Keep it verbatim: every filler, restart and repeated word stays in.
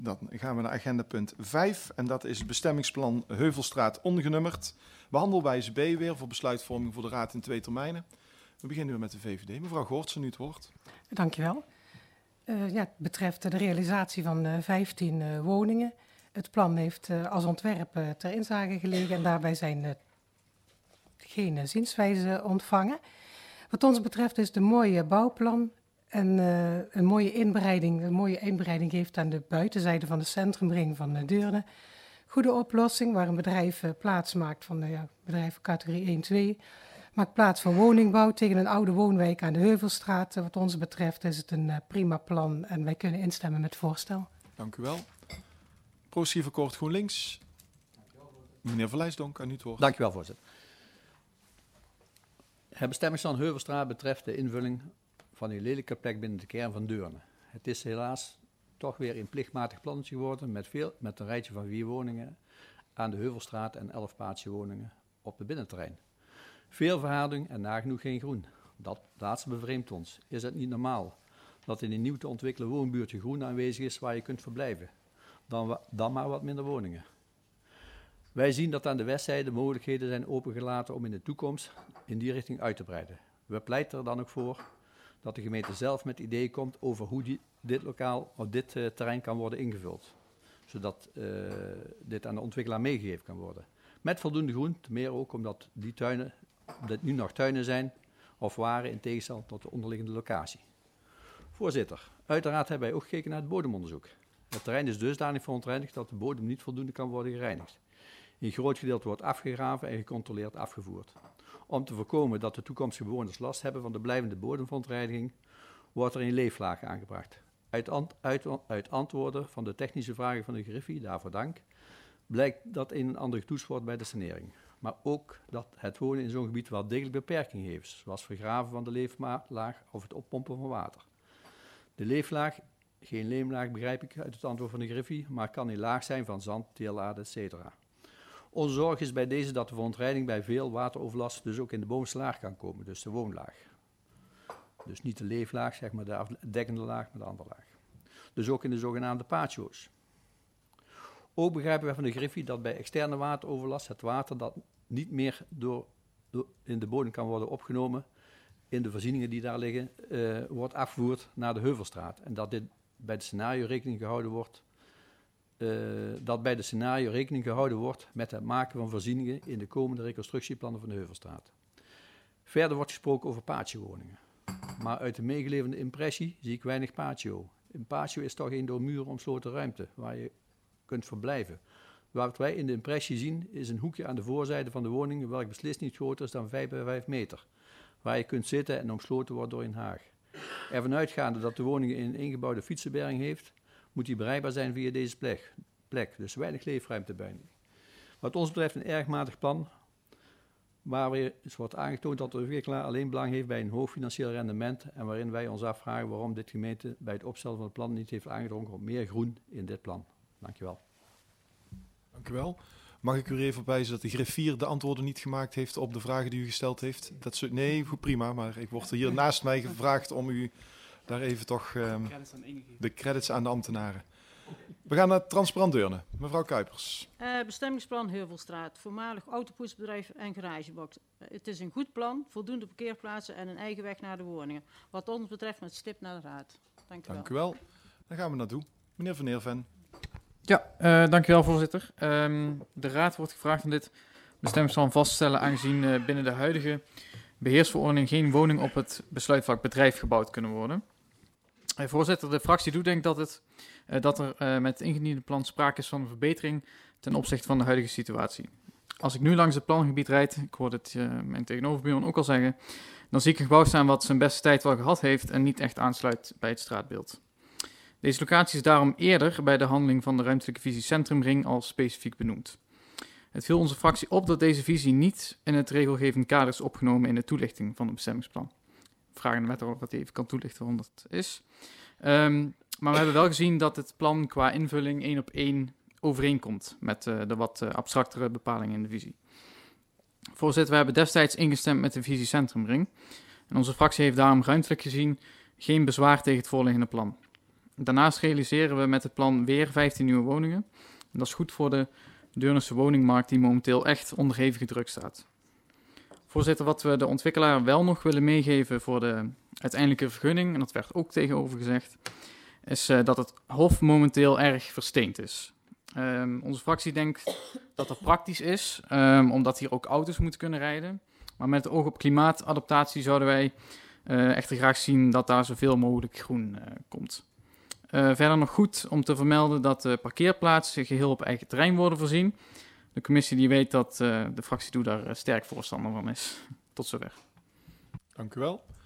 Dan gaan we naar agenda punt vijf en dat is het bestemmingsplan Heuvelstraat ongenummerd. Behandelwijze B weer voor besluitvorming voor de Raad in twee termijnen. We beginnen weer met de V V D. Mevrouw Goortsen, nu het woord. Dankjewel. Uh, ja, het betreft de realisatie van uh, vijftien uh, woningen. Het plan heeft uh, als ontwerp uh, ter inzage gelegen en daarbij zijn uh, geen uh, zienswijzen ontvangen. Wat ons betreft is het een mooie bouwplan en uh, een mooie inbreiding. Een mooie inbreiding geeft aan de buitenzijde van de centrumring van uh, Deurne. Goede oplossing waar een bedrijf uh, plaats maakt van uh, ja, bedrijven categorie één, twee. Maakt plaats voor woningbouw tegen een oude woonwijk aan de Heuvelstraat. Wat ons betreft is het een uh, prima plan en wij kunnen instemmen met het voorstel. Dank u wel. Progressief Akkoord GroenLinks. Meneer Verlijsdonk, aan u het woord. Dank u wel, voorzitter. Het bestemmingsplan Heuvelstraat betreft de invulling van een lelijke plek binnen de kern van Deurne. Het is helaas toch weer een plichtmatig plannetje geworden met, veel, met een rijtje van vier woningen aan de Heuvelstraat en elf patiowoningen op het binnenterrein. Veel verharding en nagenoeg geen groen. Dat laatste bevreemdt ons. Is het niet normaal dat in een nieuw te ontwikkelen woonbuurtje groen aanwezig is waar je kunt verblijven? Dan, dan maar wat minder woningen. Wij zien dat aan de westzijde mogelijkheden zijn opengelaten om in de toekomst in die richting uit te breiden. We pleiten er dan ook voor dat de gemeente zelf met ideeën komt over hoe die, dit lokaal of dit uh, terrein kan worden ingevuld. Zodat uh, dit aan de ontwikkelaar meegegeven kan worden. Met voldoende groen, te meer ook omdat die tuinen, dat nu nog tuinen zijn of waren in tegenstelling tot de onderliggende locatie. Voorzitter, uiteraard hebben wij ook gekeken naar het bodemonderzoek. Het terrein is dusdanig verontreinigd dat de bodem niet voldoende kan worden gereinigd. Een groot gedeelte wordt afgegraven en gecontroleerd afgevoerd. Om te voorkomen dat de toekomstige bewoners last hebben van de blijvende bodemverontreiniging, wordt er een leeflaag aangebracht. Uit, ant, uit, uit antwoorden van de technische vragen van de Griffie, daarvoor dank, blijkt dat een en ander getoetst wordt bij de sanering. Maar ook dat het wonen in zo'n gebied wel degelijk beperking heeft, zoals vergraven van de leeflaag of het oppompen van water. De leeflaag, geen leemlaag begrijp ik uit het antwoord van de Griffie, maar kan een laag zijn van zand, teelaarde, et cetera. Onze zorg is bij deze dat de verontreiniging bij veel wateroverlast dus ook in de bovenste laag kan komen, dus de woonlaag. Dus niet de leeflaag, zeg maar de afdekkende laag, maar de andere laag. Dus ook in de zogenaamde patio's. Ook begrijpen wij van de Griffie dat bij externe wateroverlast het water dat niet meer door, door in de bodem kan worden opgenomen in de voorzieningen die daar liggen, uh, wordt afgevoerd naar de Heuvelstraat. En dat dit bij de scenario rekening gehouden wordt, uh, dat bij de scenario rekening gehouden wordt met het maken van voorzieningen in de komende reconstructieplannen van de Heuvelstraat. Verder wordt gesproken over patiowoningen. Maar uit de meegeleverde impressie zie ik weinig patio. Een patio is toch een door muren omsloten ruimte waar je kunt verblijven. Wat wij in de impressie zien is een hoekje aan de voorzijde van de woning welk beslist niet groter is dan vijf bij vijf meter. Waar je kunt zitten en omsloten wordt door een haag. Ervan uitgaande dat de woning een ingebouwde fietsenberging heeft, moet die bereikbaar zijn via deze plek. plek dus weinig leefruimte bij. Wat ons betreft een erg matig plan, waar weer wordt aangetoond dat de ontwikkelaar alleen belang heeft bij een hoog financieel rendement en waarin wij ons afvragen waarom dit gemeente bij het opstellen van het plan niet heeft aangedrongen op meer groen in dit plan. Dank je wel. Dank u wel. Mag ik u er even op wijzen dat de griffier de antwoorden niet gemaakt heeft op de vragen die u gesteld heeft? Dat zo, nee, goed, prima, maar ik word er hier naast mij gevraagd om u daar even toch um, de credits aan de ambtenaren. We gaan naar Transparant Deurne. Mevrouw Kuipers. Uh, bestemmingsplan Heuvelstraat, voormalig autopoetsbedrijf en garagebox. Uh, het is een goed plan, voldoende parkeerplaatsen en een eigen weg naar de woningen. Wat ons betreft met stip naar de raad. Dank u Dank wel. u wel. Daar gaan we naartoe. Meneer Van Neerven. Ja, uh, dank u wel, voorzitter. Um, de raad wordt gevraagd om dit bestemmingsplan vast te stellen aangezien uh, binnen de huidige beheersverordening geen woning op het besluitvak bedrijf gebouwd kunnen worden. Uh, voorzitter, de fractie doet denkt dat, het, uh, dat er uh, met het ingediende plan sprake is van een verbetering ten opzichte van de huidige situatie. Als ik nu langs het plangebied rijd, ik hoorde het uh, mijn tegenoverbuurman ook al zeggen, dan zie ik een gebouw staan wat zijn beste tijd wel gehad heeft en niet echt aansluit bij het straatbeeld. Deze locatie is daarom eerder bij de handeling van de ruimtelijke visie Centrumring al specifiek benoemd. Het viel onze fractie op dat deze visie niet in het regelgevend kader is opgenomen in de toelichting van het bestemmingsplan. We vragen de wethouder wat hij even kan toelichten waarom dat is. Um, maar we hebben wel gezien dat het plan qua invulling één op één overeenkomt met uh, de wat uh, abstractere bepalingen in de visie. Voorzitter, we hebben destijds ingestemd met de visie Centrumring. En onze fractie heeft daarom ruimtelijk gezien geen bezwaar tegen het voorliggende plan. Daarnaast realiseren we met het plan weer vijftien nieuwe woningen. En dat is goed voor de Deurnense woningmarkt die momenteel echt onder hevige druk staat. Voorzitter, wat we de ontwikkelaar wel nog willen meegeven voor de uiteindelijke vergunning, en dat werd ook tegenover gezegd, is uh, dat het Hof momenteel erg versteend is. Um, onze fractie denkt dat dat praktisch is, um, omdat hier ook auto's moeten kunnen rijden. Maar met het oog op klimaatadaptatie zouden wij uh, echter graag zien dat daar zoveel mogelijk groen uh, komt. Uh, verder nog goed om te vermelden dat de parkeerplaatsen geheel op eigen terrein worden voorzien. De commissie die weet dat uh, de fractie Doe daar uh, sterk voorstander van is. Tot zover. Dank u wel.